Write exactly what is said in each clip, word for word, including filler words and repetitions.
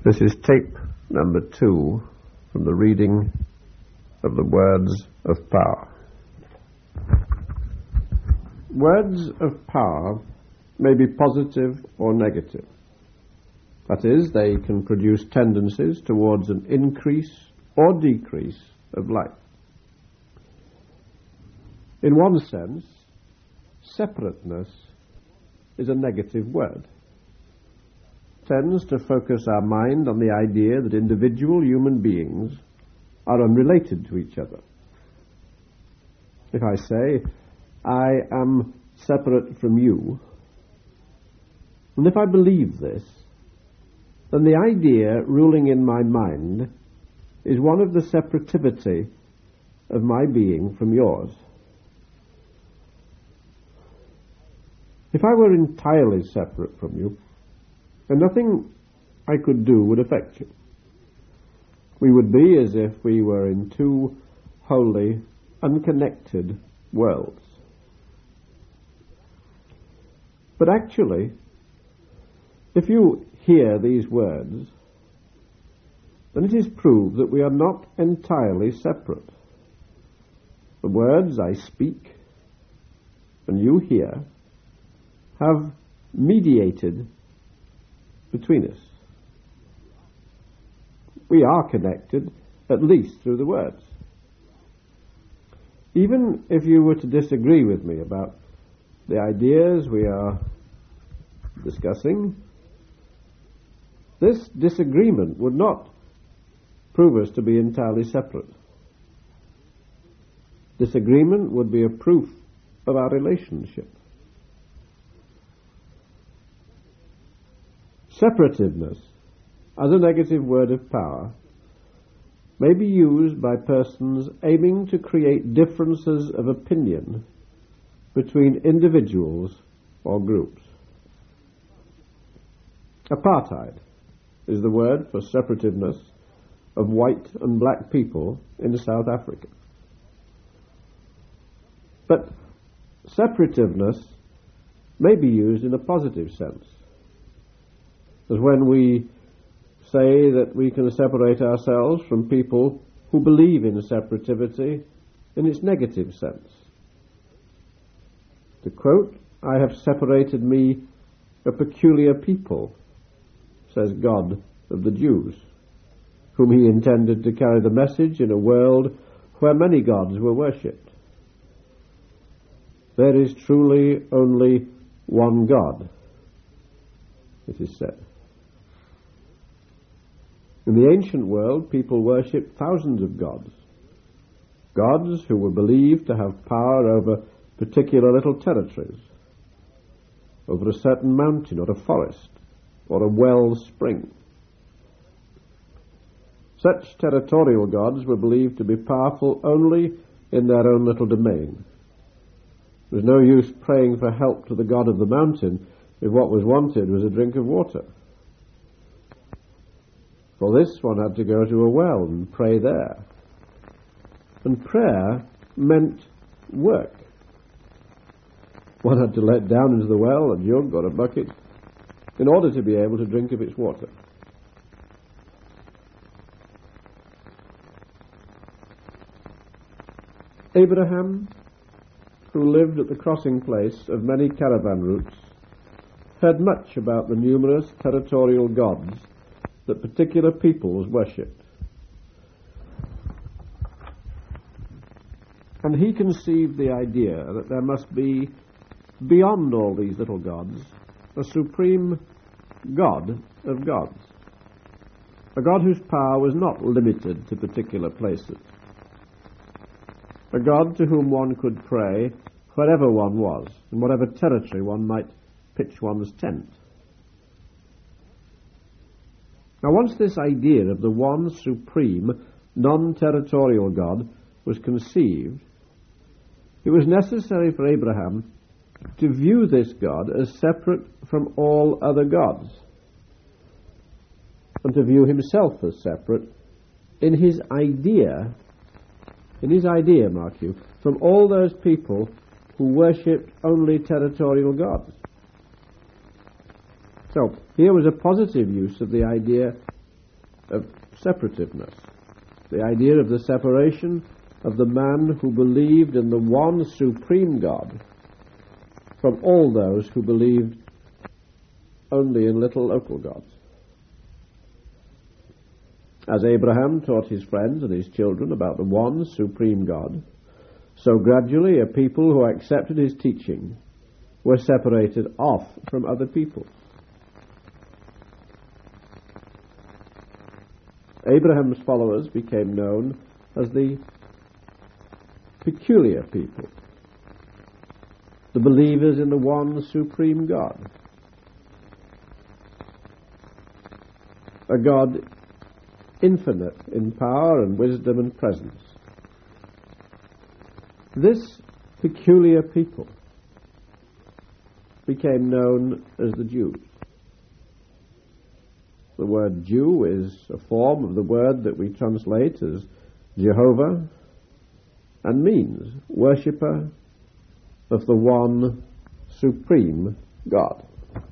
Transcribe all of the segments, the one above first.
This is tape number two from the reading of the Words of Power. Words of power may be positive or negative. That is, they can produce tendencies towards an increase or decrease of life. In one sense, separateness is a negative word. It tends to focus our mind on the idea that individual human beings are unrelated to each other. If I say, I am separate from you, and if I believe this, then the idea ruling in my mind is one of the separativity of my being from yours. If I were entirely separate from you, then nothing I could do would affect you. We would be as if we were in two wholly unconnected worlds. But actually, if you hear these words, then it is proved that we are not entirely separate. The words I speak and you hear have mediated between us. We are connected, at least through the words. Even if you were to disagree with me about the ideas we are discussing, this disagreement would not prove us to be entirely separate. Disagreement would be a proof of our relationship. Separativeness, as a negative word of power, may be used by persons aiming to create differences of opinion between individuals or groups. Apartheid is the word for separativeness of white and black people in South Africa. But separativeness may be used in a positive sense, as when we say that we can separate ourselves from people who believe in separativity in its negative sense. To quote, "I have separated me a peculiar people," says God of the Jews, whom he intended to carry the message in a world where many gods were worshipped. There is truly only one God, it is said. In the ancient world, people worshipped thousands of gods, gods who were believed to have power over particular little territories, over a certain mountain or a forest or a well spring. Such territorial gods were believed to be powerful only in their own little domain. There was no use praying for help to the god of the mountain if what was wanted was a drink of water. For this, one had to go to a well and pray there. And prayer meant work. One had to let down into the well a jug or a bucket in order to be able to drink of its water. Abraham, who lived at the crossing place of many caravan routes, heard much about the numerous territorial gods that particular peoples worshipped. And he conceived the idea that there must be, beyond all these little gods, a supreme God of gods, a God whose power was not limited to particular places, a God to whom one could pray wherever one was, in whatever territory one might pitch one's tent. Now, once this idea of the one supreme, non-territorial God was conceived, it was necessary for Abraham to view this God as separate from all other gods, and to view himself as separate in his idea, in his idea, mark you, from all those people who worshipped only territorial gods. So, here was a positive use of the idea of separativeness, the idea of the separation of the man who believed in the one supreme God from all those who believed only in little local gods. As Abraham taught his friends and his children about the one supreme God, so gradually a people who accepted his teaching were separated off from other people. Abraham's followers became known as the peculiar people, the believers in the one supreme God, a God infinite in power and wisdom and presence. This peculiar people became known as the Jews. The word Jew is a form of the word that we translate as Jehovah and means worshipper of the one supreme God.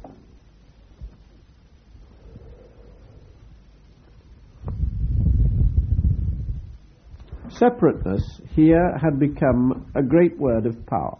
Separateness here had become a great word of power.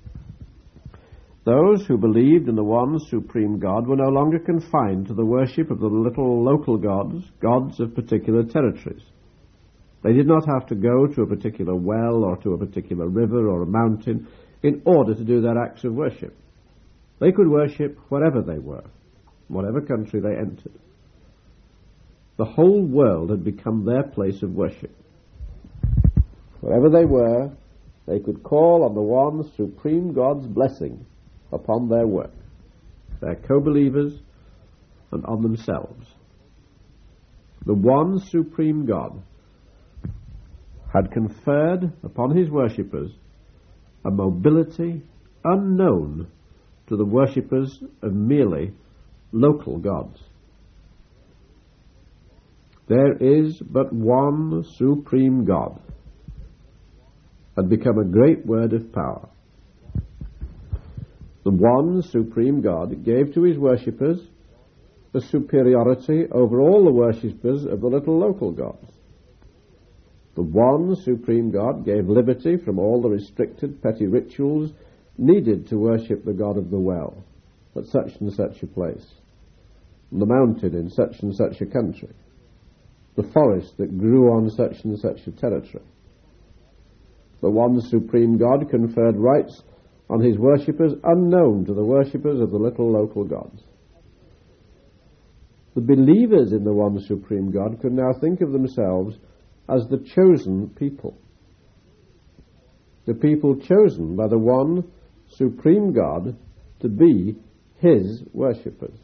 Those who believed in the one supreme God were no longer confined to the worship of the little local gods, gods of particular territories. They did not have to go to a particular well or to a particular river or a mountain in order to do their acts of worship. They could worship wherever they were, whatever country they entered. The whole world had become their place of worship. Wherever they were, they could call on the one supreme God's blessing upon their work, their co-believers, and on themselves. The one supreme God had conferred upon his worshippers a mobility unknown to the worshippers of merely local gods. There is but one supreme God had become a great word of power. The one supreme God gave to his worshippers a superiority over all the worshippers of the little local gods. The one supreme God gave liberty from all the restricted petty rituals needed to worship the God of the well at such and such a place, the mountain in such and such a country, the forest that grew on such and such a territory. The one supreme God conferred rights on his worshippers unknown to the worshippers of the little local gods. The believers in the one supreme God could now think of themselves as the chosen people, the people chosen by the one supreme God to be his worshippers.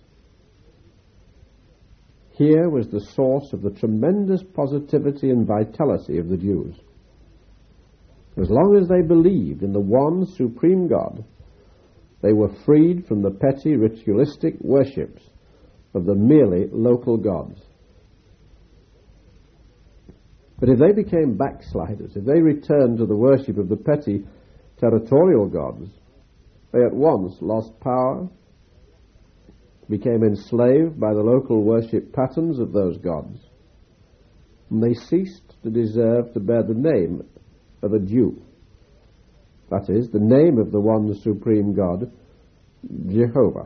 Here was the source of the tremendous positivity and vitality of the Jews. As long as they believed in the one supreme God, they were freed from the petty ritualistic worships of the merely local gods. But if they became backsliders, if they returned to the worship of the petty territorial gods, they at once lost power, became enslaved by the local worship patterns of those gods, and they ceased to deserve to bear the name of a Jew. That is, the name of the one supreme God, Jehovah.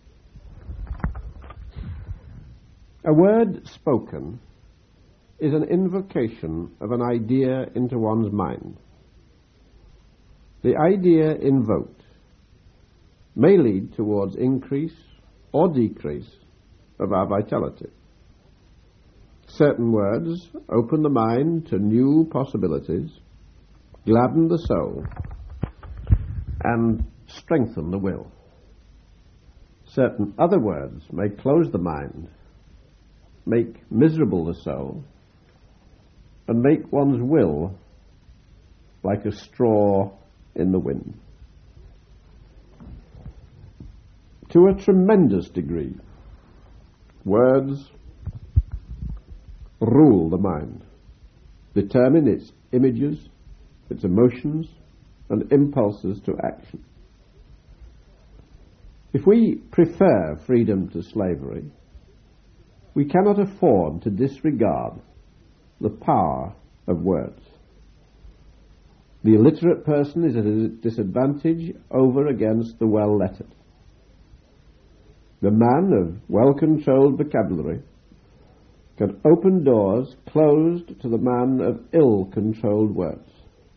A word spoken is an invocation of an idea into one's mind. The idea invoked may lead towards increase or decrease of our vitality. Certain words open the mind to new possibilities, gladden the soul, and strengthen the will. Certain other words may close the mind, make miserable the soul, and make one's will like a straw in the wind. To a tremendous degree, words rule the mind, determine its images, its emotions, and impulses to action. If we prefer freedom to slavery, We cannot afford to disregard the power of words. The illiterate person is at a disadvantage over against the well-lettered. The man of well-controlled vocabulary can open doors closed to the man of ill-controlled words.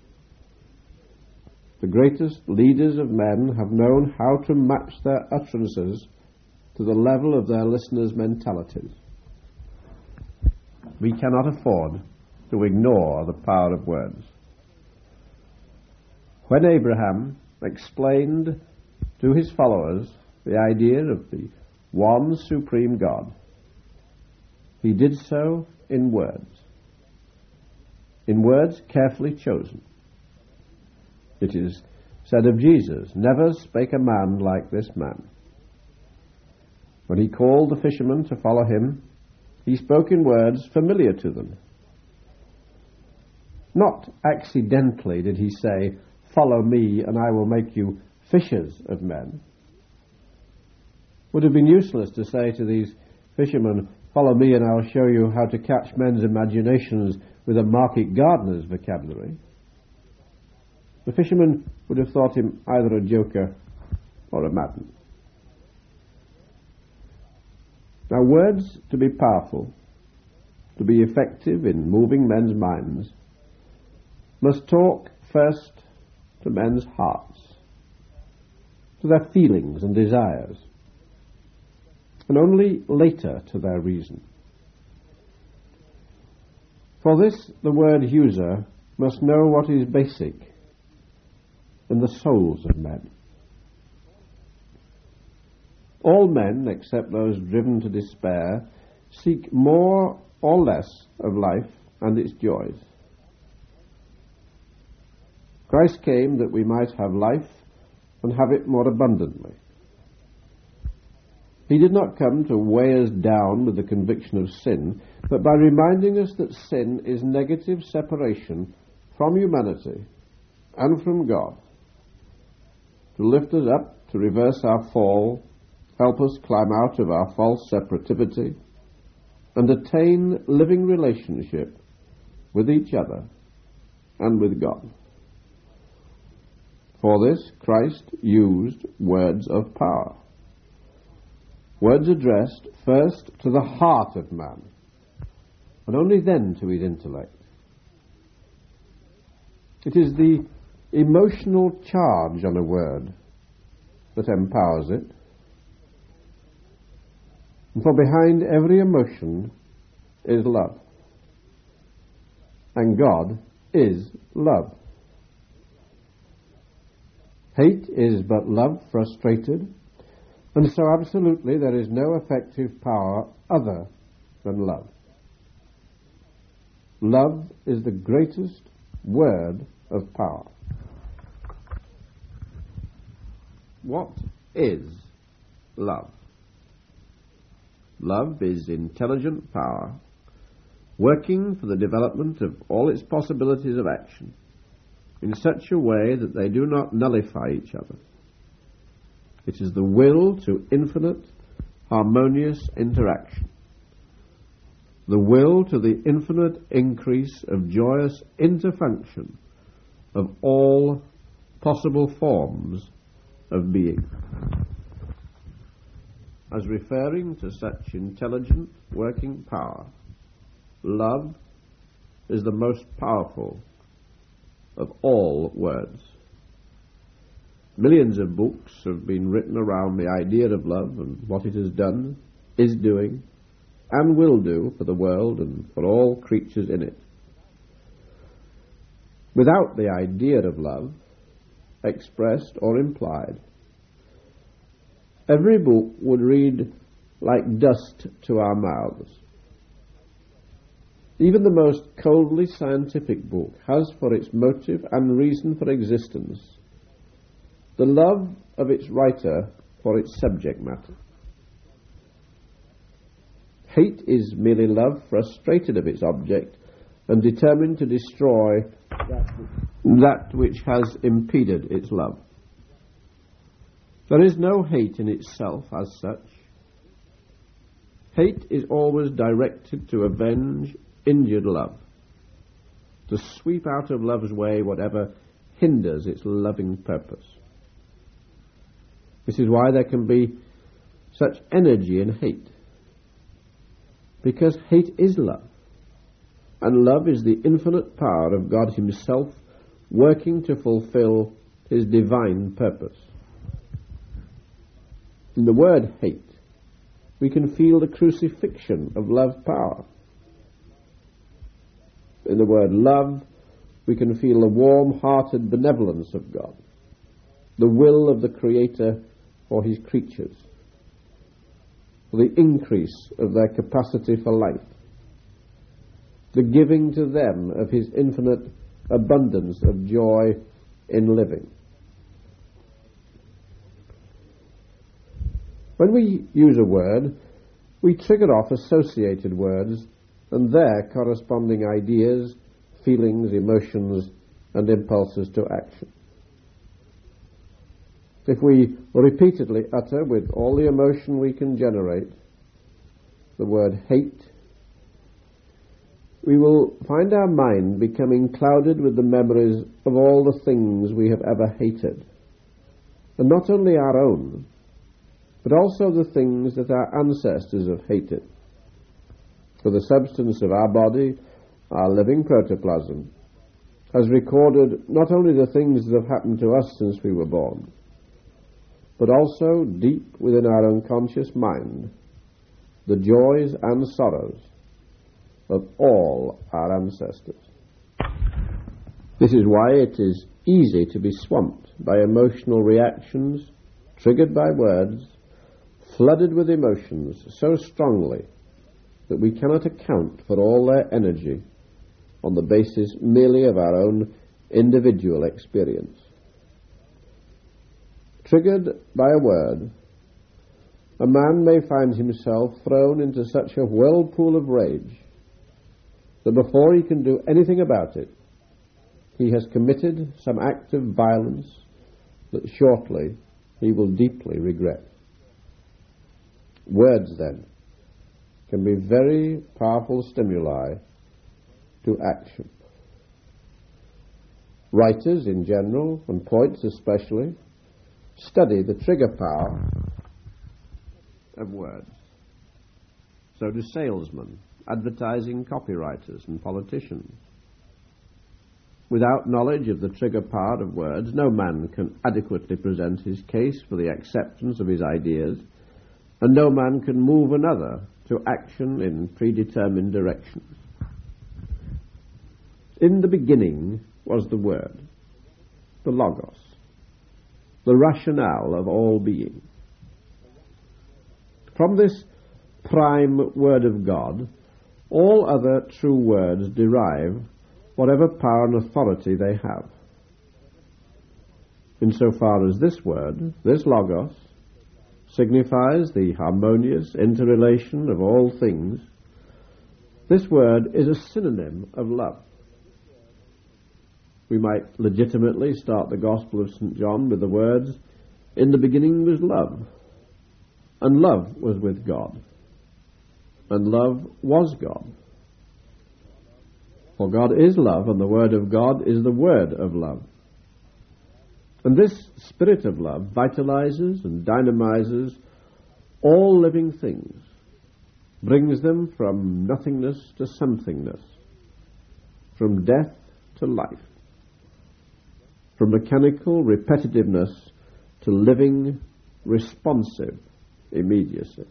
The greatest leaders of men have known how to match their utterances to the level of their listeners' mentalities. We cannot afford to ignore the power of words. When Abraham explained to his followers the idea of the one supreme God, he did so in words, in words carefully chosen. It is said of Jesus, "Never spake a man like this man." When he called the fishermen to follow him, he spoke in words familiar to them. Not accidentally did he say, "Follow me and I will make you fishers of men." It would have been useless to say to these fishermen, "Follow me and I'll show you how to catch men's imaginations with a market gardener's vocabulary." The fishermen would have thought him either a joker or a madman. Now, words, to be powerful, to be effective in moving men's minds, must talk first to men's hearts, to their feelings and desires, and only later to their reason. For this, the word user must know what is basic in the souls of men. All men, except those driven to despair, seek more or less of life and its joys. Christ came that we might have life and have it more abundantly. He did not come to weigh us down with the conviction of sin, but by reminding us that sin is negative separation from humanity and from God, to lift us up, to reverse our fall, help us climb out of our false separativity, and attain living relationship with each other and with God. For this, Christ used words of power. Words addressed first to the heart of man, and only then to his intellect. It is the emotional charge on a word that empowers it. And for behind every emotion is love. And God is love. Hate is but love frustrated, and so absolutely there is no effective power other than love. Love is the greatest word of power. What is love? Love is intelligent power, working for the development of all its possibilities of action in such a way that they do not nullify each other. It is the will to infinite, harmonious interaction, the will to the infinite increase of joyous interfunction of all possible forms of being. As referring to such intelligent working power, love is the most powerful of all words. Millions of books have been written around the idea of love and what it has done, is doing, and will do for the world and for all creatures in it. Without the idea of love, expressed or implied, every book would read like dust to our mouths. Even the most coldly scientific book has for its motive and reason for existence the love of its writer for its subject matter. Hate is merely love frustrated of its object and determined to destroy that, that which has impeded its love. There is no hate in itself as such. Hate is always directed to avenge injured love, to sweep out of love's way whatever hinders its loving purpose. This is why there can be such energy in hate, because hate is love, and love is the infinite power of God Himself working to fulfill His divine purpose. In the word hate, we can feel the crucifixion of love power. In the word love, we can feel the warm-hearted benevolence of God, the will of the Creator for His creatures, the increase of their capacity for life, the giving to them of His infinite abundance of joy in living. When we use a word, we trigger off associated words and their corresponding ideas, feelings, emotions, and impulses to action. If we repeatedly utter with all the emotion we can generate the word hate, we will find our mind becoming clouded with the memories of all the things we have ever hated, and not only our own, but also the things that our ancestors have hated. For the substance of our body, our living protoplasm, has recorded not only the things that have happened to us since we were born, but also deep within our unconscious mind, the joys and sorrows of all our ancestors. This is why it is easy to be swamped by emotional reactions, triggered by words, flooded with emotions so strongly that we cannot account for all their energy on the basis merely of our own individual experience. Triggered by a word, a man may find himself thrown into such a whirlpool of rage that before he can do anything about it, he has committed some act of violence that shortly he will deeply regret. Words, then, can be very powerful stimuli to action. Writers in general, and poets especially, study the trigger power of words. So do salesmen, advertising copywriters, and politicians. Without knowledge of the trigger power of words, no man can adequately present his case for the acceptance of his ideas, and no man can move another to action in predetermined directions. In the beginning was the Word, the Logos, the rationale of all being. From this prime Word of God, all other true words derive whatever power and authority they have. Insofar as this Word, this Logos, signifies the harmonious interrelation of all things, this word is a synonym of love. We might legitimately start the Gospel of Saint John with the words, "In the beginning was love, and love was with God, and love was God." For God is love, and the Word of God is the Word of love. And this spirit of love vitalizes and dynamizes all living things, brings them from nothingness to somethingness, from death to life, from mechanical repetitiveness to living, responsive immediacy.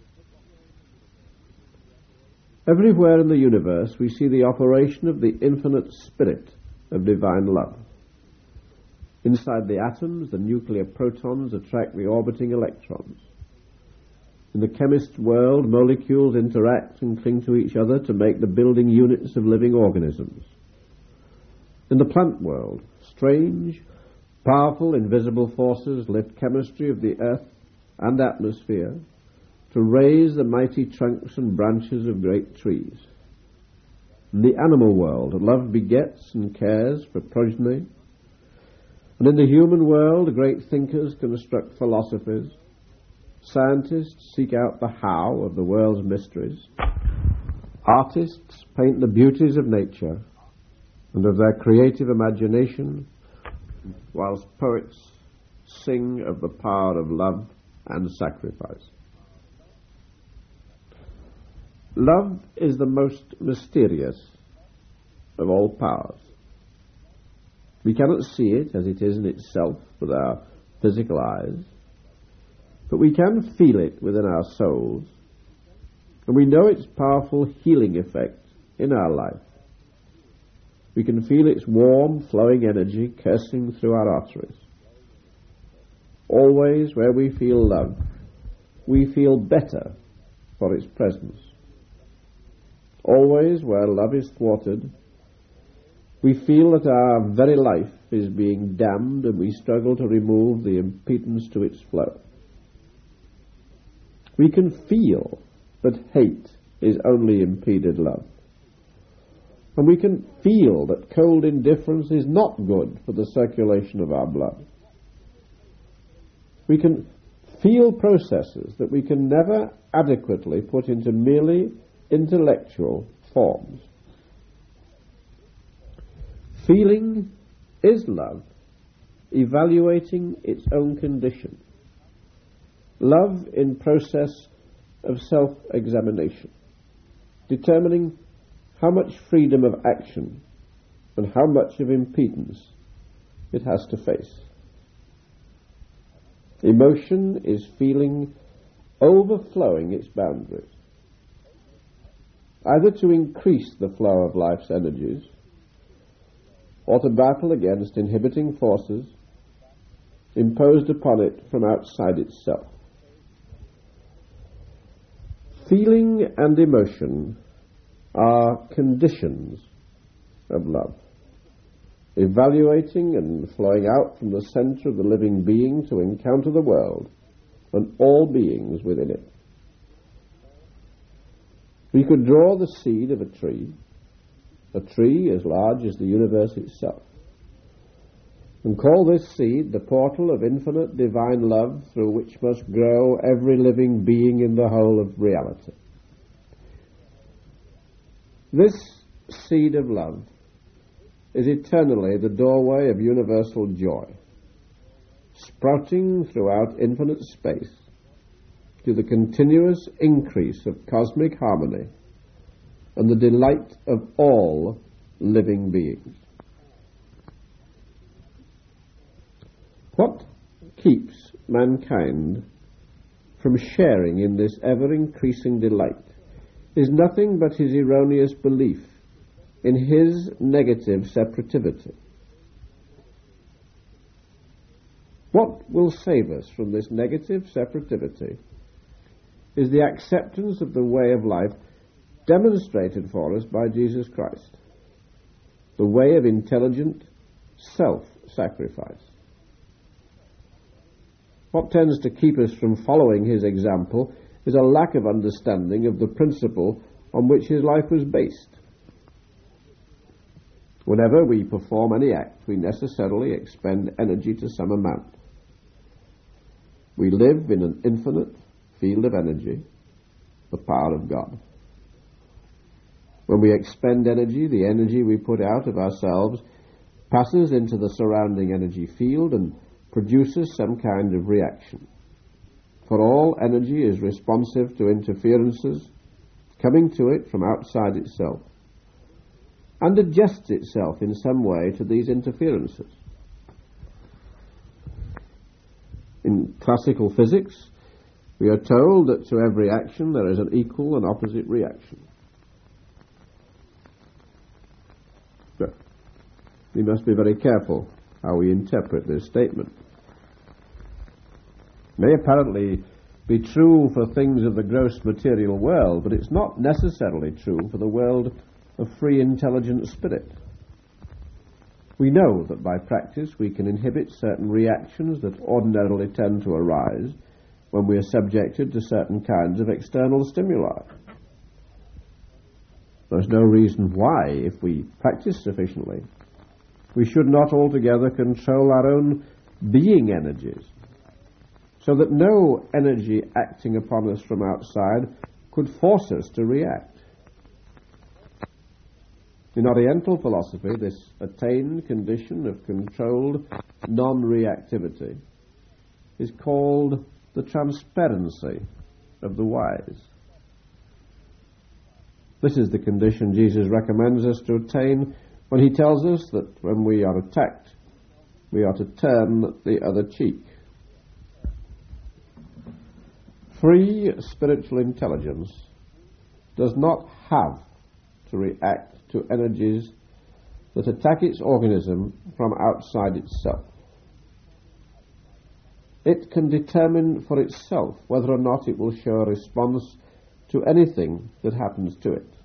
Everywhere in the universe we see the operation of the infinite spirit of divine love. Inside the atoms, the nuclear protons attract the orbiting electrons. In the chemist's world, molecules interact and cling to each other to make the building units of living organisms. In the plant world, strange, powerful, invisible forces lift chemistry of the earth and atmosphere to raise the mighty trunks and branches of great trees. In the animal world, love begets and cares for progeny. And in the human world, great thinkers construct philosophies, Scientists seek out the how of the world's mysteries. Artists paint the beauties of nature and of their creative imagination, whilst poets sing of the power of love and sacrifice. Love is the most mysterious of all powers. We cannot see it as it is in itself with our physical eyes, but we can feel it within our souls, and we know its powerful healing effect in our life. We can feel its warm, flowing energy coursing through our arteries. Always where we feel love, we feel better for its presence. Always where love is thwarted, we feel that our very life is being dammed and we struggle to remove the impedance to its flow. We can feel that hate is only impeded love. And we can feel that cold indifference is not good for the circulation of our blood. We can feel processes that we can never adequately put into merely intellectual forms. Feeling is love, evaluating its own condition. Love in process of self-examination, determining how much freedom of action and how much of impedance it has to face. Emotion is feeling overflowing its boundaries, either to increase the flow of life's energies or to battle against inhibiting forces imposed upon it from outside itself. Feeling and emotion are conditions of love, evaluating and flowing out from the center of the living being to encounter the world and all beings within it. We could draw the seed of a tree, a tree as large as the universe itself, and call this seed the portal of infinite divine love through which must grow every living being in the whole of reality. This seed of love is eternally the doorway of universal joy, sprouting throughout infinite space to the continuous increase of cosmic harmony and the delight of all living beings. What keeps mankind from sharing in this ever-increasing delight is nothing but his erroneous belief in his negative separativity. What will save us from this negative separativity is the acceptance of the way of life demonstrated for us by Jesus Christ, the way of intelligent self-sacrifice. What tends to keep us from following his example is a lack of understanding of the principle on which his life was based. Whenever we perform any act, we necessarily expend energy to some amount. We live in an infinite field of energy, the power of God. When we expend energy, the energy we put out of ourselves passes into the surrounding energy field and produces some kind of reaction. For all energy is responsive to interferences coming to it from outside itself, and adjusts itself in some way to these interferences. In classical physics, we are told that to every action there is an equal and opposite reaction. But we must be very careful how we interpret this statement. It may apparently be true for things of the gross material world, but it's not necessarily true for the world of free intelligent spirit. We know that by practice we can inhibit certain reactions that ordinarily tend to arise when we are subjected to certain kinds of external stimuli. There's no reason why, if we practice sufficiently, we should not altogether control our own being energies, so that no energy acting upon us from outside could force us to react. In Oriental philosophy, this attained condition of controlled non-reactivity is called the transparency of the wise. This is the condition Jesus recommends us to attain when he tells us that when we are attacked, we are to turn the other cheek. Free spiritual intelligence does not have to react to energies that attack its organism from outside itself. It can determine for itself whether or not it will show a response to anything that happens to it.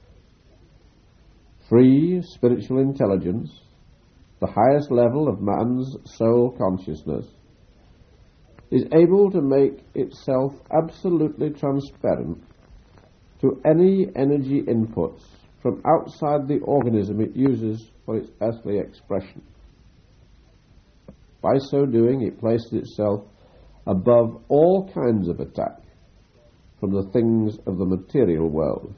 Free spiritual intelligence, the highest level of man's soul consciousness, is able to make itself absolutely transparent to any energy inputs from outside the organism it uses for its earthly expression. By so doing, it places itself above all kinds of attack from the things of the material world.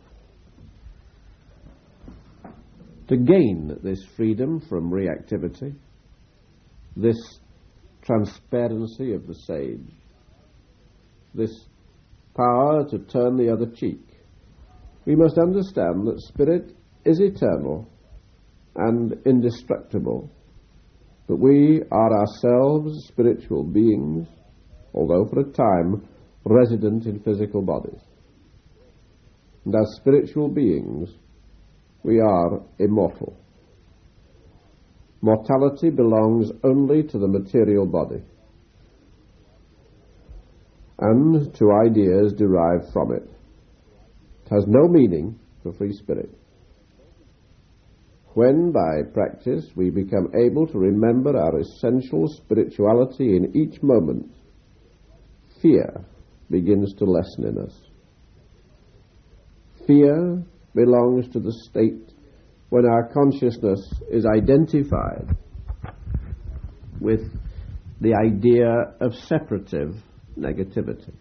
To gain this freedom from reactivity, this transparency of the sage, this power to turn the other cheek, we must understand that spirit is eternal and indestructible, that we are ourselves spiritual beings, although for a time resident in physical bodies. And as spiritual beings, we are immortal. Mortality belongs only to the material body and to ideas derived from it. It has no meaning for free spirit. When, by practice, we become able to remember our essential spirituality in each moment, fear begins to lessen in us. Fear belongs to the state when our consciousness is identified with the idea of separative negativity.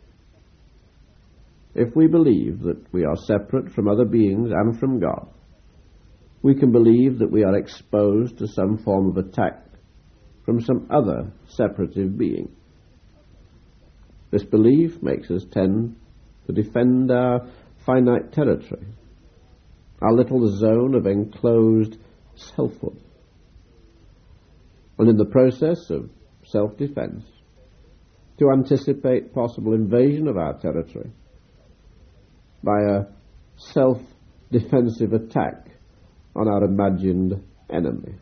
If we believe that we are separate from other beings and from God, we can believe that we are exposed to some form of attack from some other separative being. This belief makes us tend to defend our finite territory, our little zone of enclosed selfhood, and in the process of self-defense, to anticipate possible invasion of our territory by a self-defensive attack on our imagined enemy.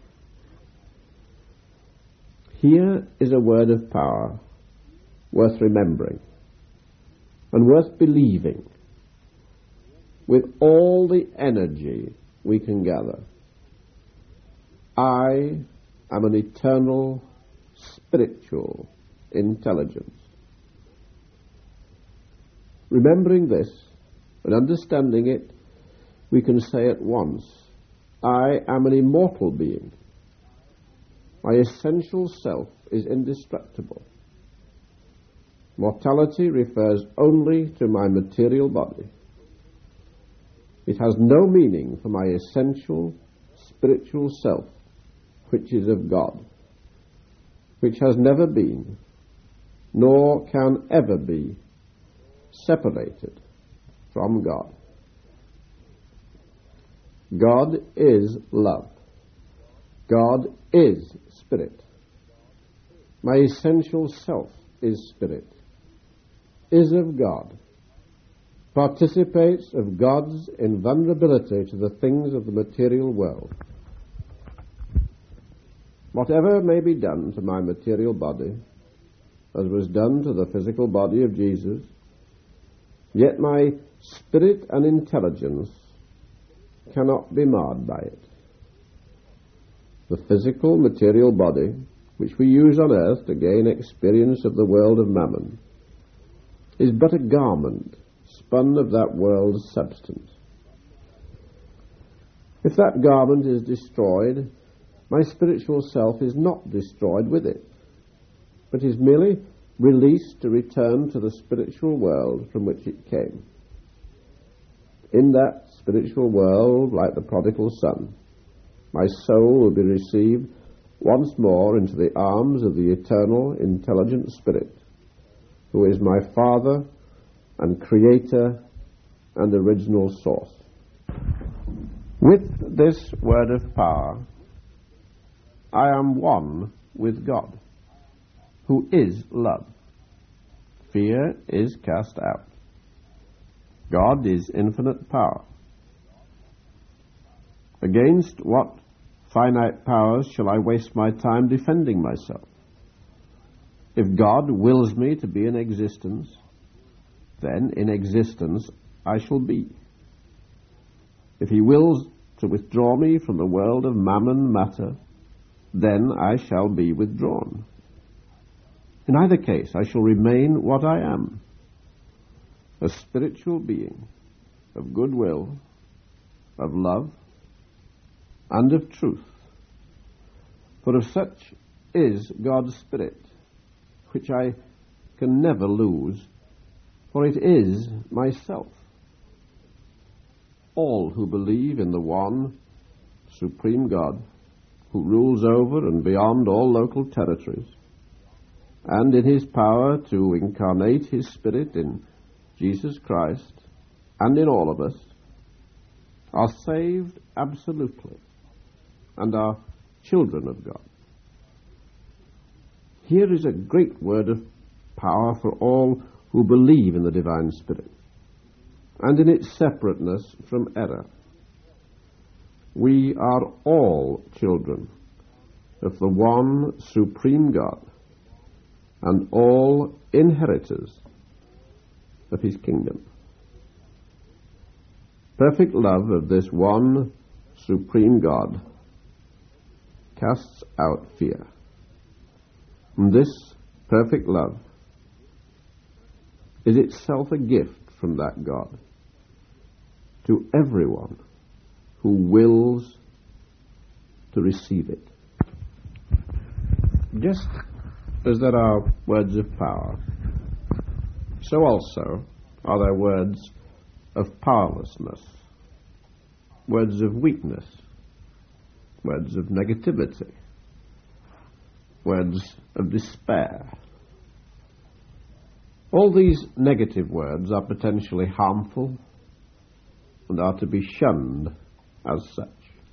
Here is a word of power worth remembering and worth believing with all the energy we can gather. I am an eternal spiritual intelligence. Remembering this and understanding it, we can say at once, I am an immortal being. My essential self is indestructible. Mortality refers only to my material body. It has no meaning for my essential spiritual self, which is of God, which has never been, nor can ever be, separated from God. God is love. God is spirit. My essential self is spirit, is of God, participates of God's invulnerability to the things of the material world. Whatever may be done to my material body, as was done to the physical body of Jesus, yet my spirit and intelligence cannot be marred by it. The physical material body, which we use on earth to gain experience of the world of mammon, is but a garment spun of that world's substance. If that garment is destroyed, my spiritual self is not destroyed with it, but is merely released to return to the spiritual world from which it came. In that spiritual world, like the prodigal son, my soul will be received once more into the arms of the eternal, intelligent Spirit, who is my Father and Creator and original source. With this word of power, I am one with God, who is love. Fear is cast out. God is infinite power. Against what finite powers shall I waste my time defending myself? If God wills me to be in existence, then in existence I shall be. If he wills to withdraw me from the world of mammon matter, then I shall be withdrawn. In either case, I shall remain what I am, a spiritual being of goodwill, of love, and of truth. For of such is God's Spirit, which I can never lose, for it is myself. All who believe in the one supreme God, who rules over and beyond all local territories, and in his power to incarnate his Spirit in Jesus Christ and in all of us, are saved absolutely and are children of God. Here is a great word of power for all who believe in the divine Spirit and in its separateness from error. We are all children of the one supreme God and all inheritors of his kingdom. Perfect love of this one supreme God casts out fear. And this perfect love is itself a gift from that God to everyone who wills to receive it. Just as there are words of power, so also are there words of powerlessness, words of weakness, words of negativity, words of despair. All these negative words are potentially harmful and are to be shunned as such.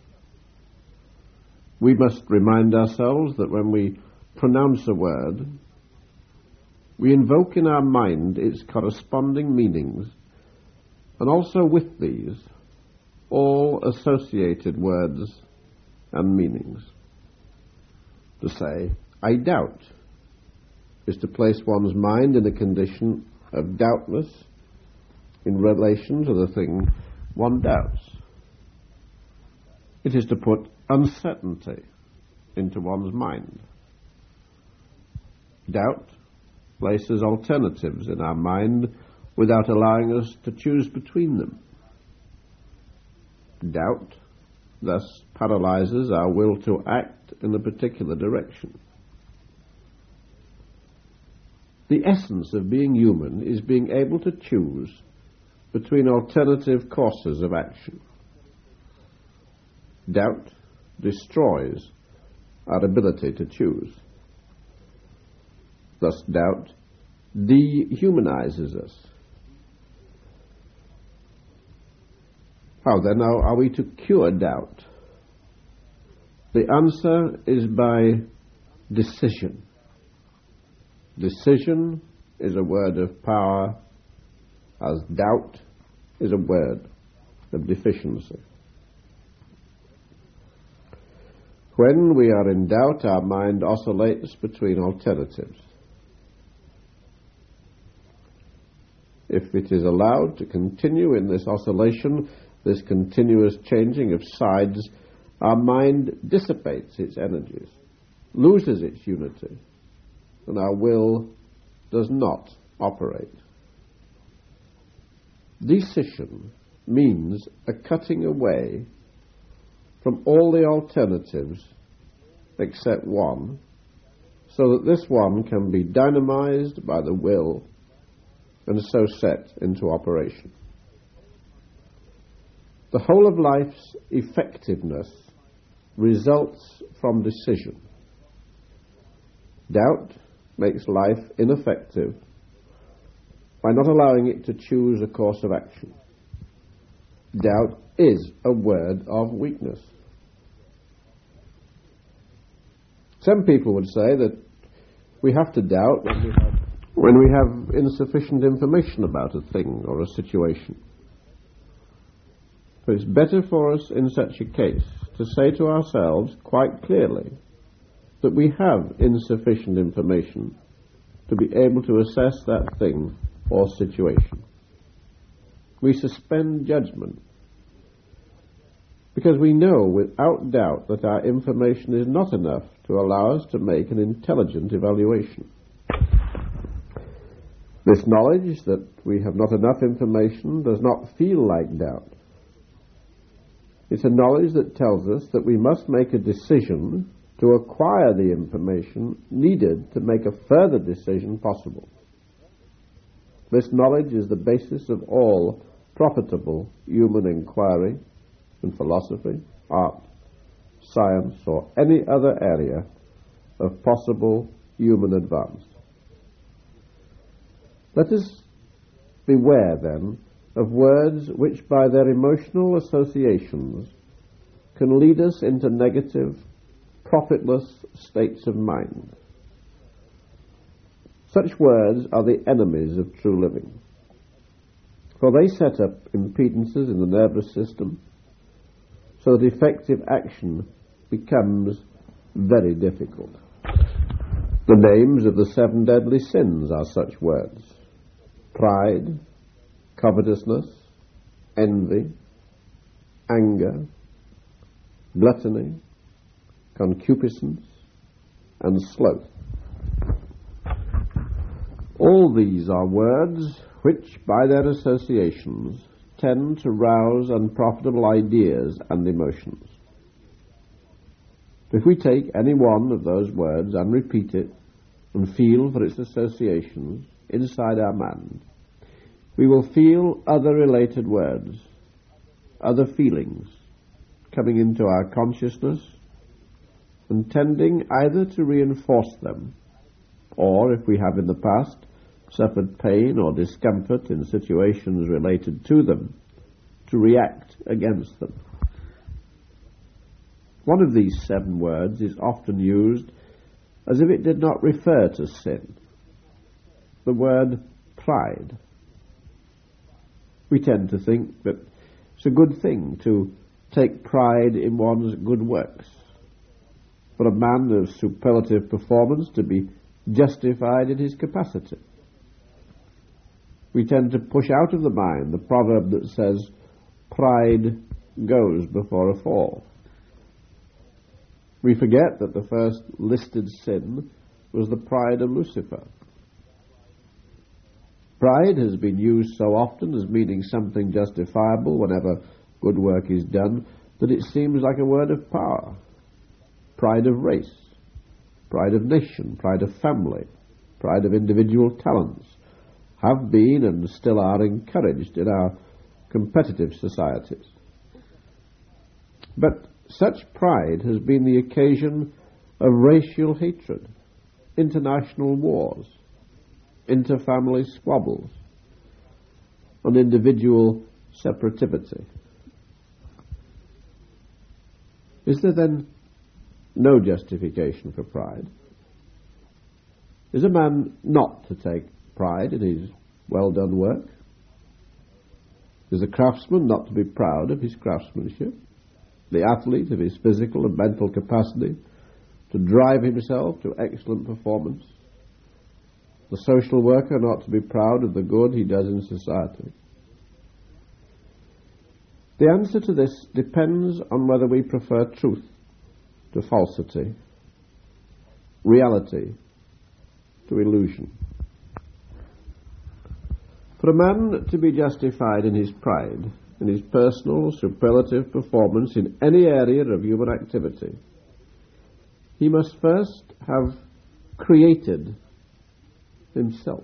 We must remind ourselves that when we pronounce a word, we invoke in our mind its corresponding meanings, and also with these, all associated words and meanings. To say, I doubt, is to place one's mind in a condition of doubtness in relation to the thing one doubts. It is to put uncertainty into one's mind. Doubt places alternatives in our mind without allowing us to choose between them. Doubt thus paralyzes our will to act in a particular direction. The essence of being human is being able to choose between alternative courses of action. Doubt destroys our ability to choose. Thus, doubt dehumanizes us. How then are, are we to cure doubt? The answer is by decision. Decision is a word of power, as doubt is a word of deficiency. When we are in doubt, our mind oscillates between alternatives. If it is allowed to continue in this oscillation, this continuous changing of sides, our mind dissipates its energies, loses its unity, and our will does not operate. Decision means a cutting away from all the alternatives except one, so that this one can be dynamized by the will and so set into operation. The whole of life's effectiveness results from decision. Doubt makes life ineffective by not allowing it to choose a course of action. Doubt is a word of weakness. Some people would say that we have to doubt when we have, when we have insufficient information about a thing or a situation. But it's better for us in such a case to say to ourselves quite clearly that we have insufficient information to be able to assess that thing or situation. We suspend judgment because we know without doubt that our information is not enough to allow us to make an intelligent evaluation. This knowledge that we have not enough information does not feel like doubt. It's a knowledge that tells us that we must make a decision to acquire the information needed to make a further decision possible. This knowledge is the basis of all profitable human inquiry in philosophy, art, science, or any other area of possible human advance. Let us beware, then, of words which by their emotional associations can lead us into negative, profitless states of mind. Such words are the enemies of true living, for they set up impedances in the nervous system so that effective action becomes very difficult. The names of the seven deadly sins are such words: pride, covetousness, envy, anger, gluttony, concupiscence, and sloth. All these are words which, by their associations, tend to rouse unprofitable ideas and emotions. If we take any one of those words and repeat it and feel for its associations inside our mind, we will feel other related words, other feelings coming into our consciousness and tending either to reinforce them, or, if we have in the past suffered pain or discomfort in situations related to them, to react against them. One of these seven words is often used as if it did not refer to sin: the word pride. We tend to think that it's a good thing to take pride in one's good works, for a man of superlative performance to be justified in his capacity. We tend to push out of the mind the proverb that says, pride goes before a fall. We forget that the first listed sin was the pride of Lucifer. Pride has been used so often as meaning something justifiable whenever good work is done that it seems like a word of power. Pride of race, pride of nation, pride of family, pride of individual talents have been and still are encouraged in our competitive societies. But such pride has been the occasion of racial hatred, international wars, inter-family squabbles, and individual separativity. Is there then no justification for pride? Is a man not to take pride in his well-done work? Is a craftsman not to be proud of his craftsmanship? The athlete of his physical and mental capacity to drive himself to excellent performance? The social worker not to be proud of the good he does in society? The answer to this depends on whether we prefer truth to falsity, reality to illusion. For a man to be justified in his pride, in his personal superlative performance in any area of human activity, he must first have created himself.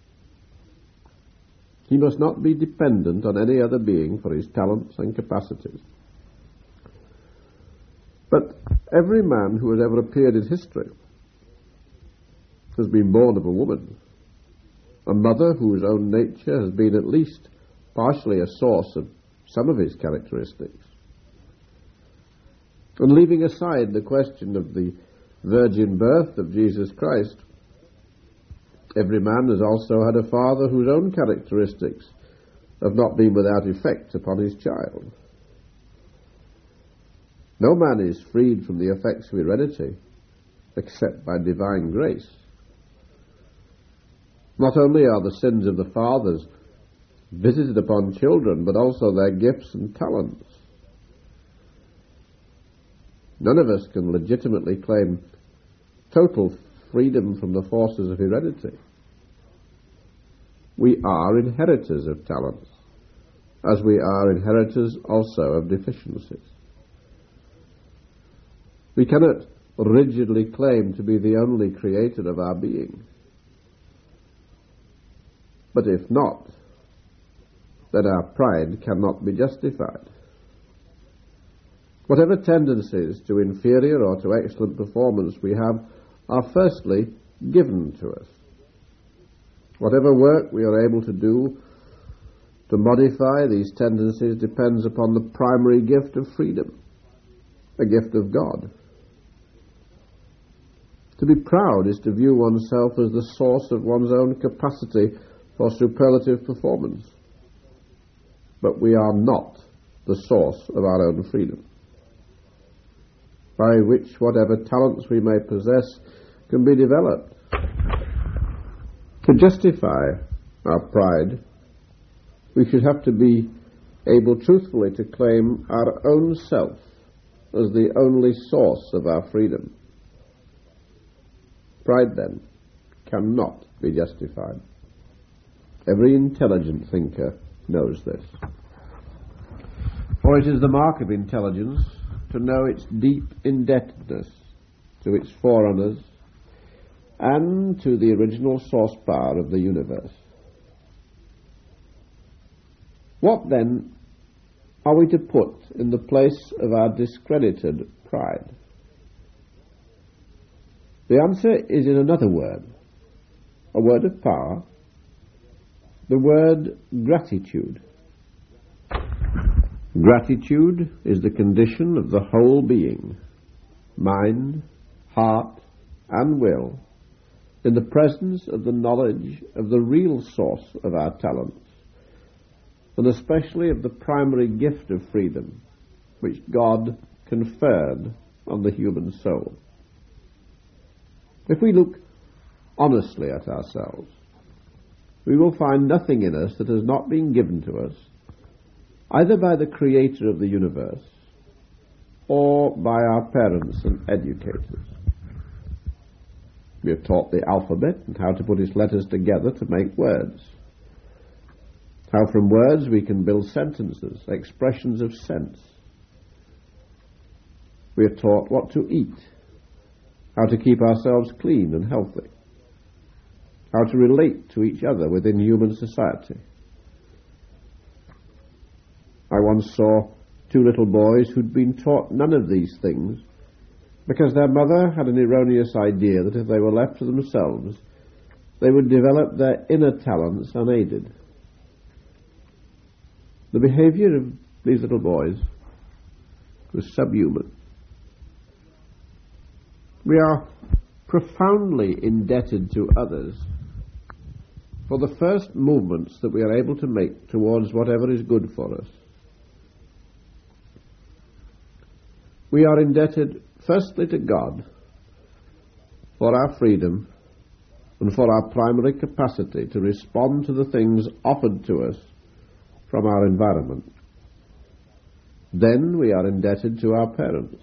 He must not be dependent on any other being for his talents and capacities. But every man who has ever appeared in history has been born of a woman, a mother whose own nature has been at least partially a source of some of his characteristics. And leaving aside the question of the virgin birth of Jesus Christ, every man has also had a father whose own characteristics have not been without effect upon his child. No man is freed from the effects of heredity except by divine grace. Not only are the sins of the fathers visited upon children, but also their gifts and talents. None of us can legitimately claim total freedom from the forces of heredity. We are inheritors of talents, as we are inheritors also of deficiencies. We cannot rigidly claim to be the only creator of our being. But if not, then our pride cannot be justified. Whatever tendencies to inferior or to excellent performance we have are firstly given to us. Whatever work we are able to do to modify these tendencies depends upon the primary gift of freedom, a gift of God. To be proud is to view oneself as the source of one's own capacity for superlative performance. But we are not the source of our own freedom, by which whatever talents we may possess can be developed. To justify our pride, we should have to be able truthfully to claim our own self as the only source of our freedom. Pride, then, cannot be justified. Every intelligent thinker knows this. For it is the mark of intelligence to know its deep indebtedness to its forerunners and to the original source power of the universe. What, then, are we to put in the place of our discredited pride? The answer is in another word, a word of power, the word gratitude. Gratitude is the condition of the whole being, mind, heart, and will, in the presence of the knowledge of the real source of our talents, and especially of the primary gift of freedom, which God conferred on the human soul. If we look honestly at ourselves, we will find nothing in us that has not been given to us, either by the Creator of the universe or by our parents and educators. We are taught the alphabet and how to put its letters together to make words. How from words we can build sentences, expressions of sense. We are taught what to eat, how to keep ourselves clean and healthy, how to relate to each other within human society. I once saw two little boys who'd been taught none of these things because their mother had an erroneous idea that if they were left to themselves, they would develop their inner talents unaided. The behavior of these little boys was subhuman. We are profoundly indebted to others for the first movements that we are able to make towards whatever is good for us. We are indebted firstly to God for our freedom and for our primary capacity to respond to the things offered to us from our environment. Then we are indebted to our parents.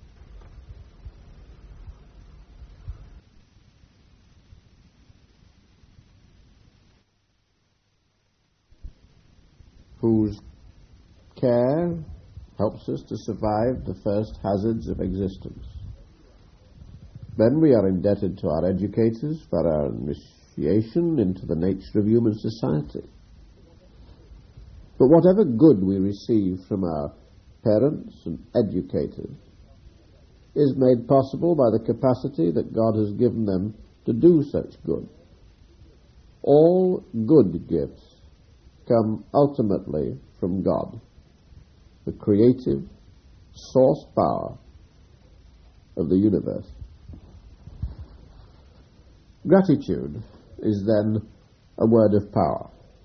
Whose care helps us to survive the first hazards of existence. Then we are indebted to our educators for our initiation into the nature of human society. But whatever good we receive from our parents and educators is made possible by the capacity that God has given them to do such good. All good gifts come ultimately from God, the creative source power of the universe. Gratitude is then a word of power.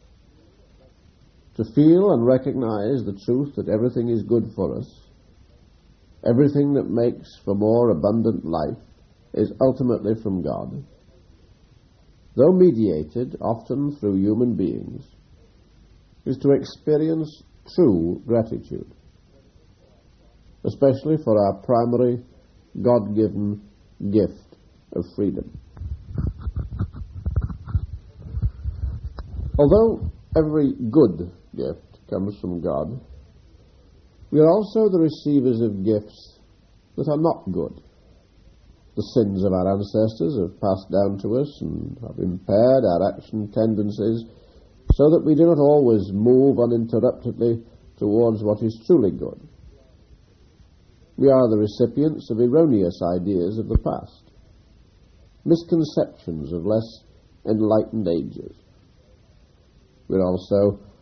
To feel and recognize the truth that everything is good for us, everything that makes for more abundant life, is ultimately from God, though mediated often through human beings, is to experience true gratitude, especially for our primary God-given gift of freedom. Although every good gift comes from God, we are also the receivers of gifts that are not good. The sins of our ancestors have passed down to us and have impaired our action tendencies so that we do not always move uninterruptedly towards what is truly good. We are the recipients of erroneous ideas of the past, misconceptions of less enlightened ages. We are also